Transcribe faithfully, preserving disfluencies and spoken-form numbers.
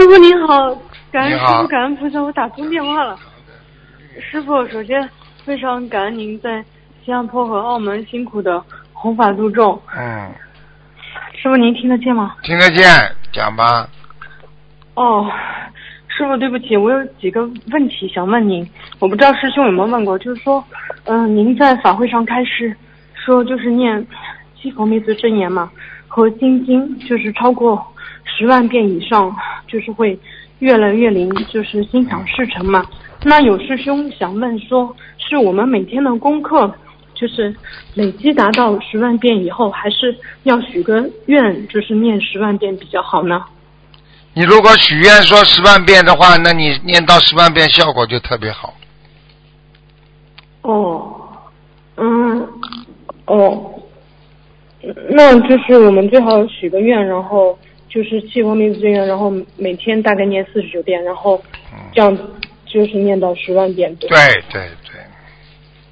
师傅您好，感恩你好师傅，感恩菩萨，我打通电话了。师傅，首先非常感恩您在新加坡和澳门辛苦的弘法度众。 嗯， 师傅您听得见吗？ 听得见，讲吧。 哦，师傅对不起，我有几个问题想问您，我不知道师兄有没有问过，就是说，嗯、呃，您在法会上开示说就是念七佛灭罪真言嘛，和心经就是超过十万遍以上，就是会越来越灵，就是心想事成嘛。那有师兄想问说，是我们每天的功课就是累积达到十万遍以后，还是要许个愿，就是念十万遍比较好呢？ 你如果许愿说十万遍的话，那你念到十万遍效果就特别好。 哦，嗯，哦，那就是我们最好许个愿，然后就是七佛灭罪真言，然后每天大概念四十九遍，然后这样就是念到十万遍，对吧？ 对对对，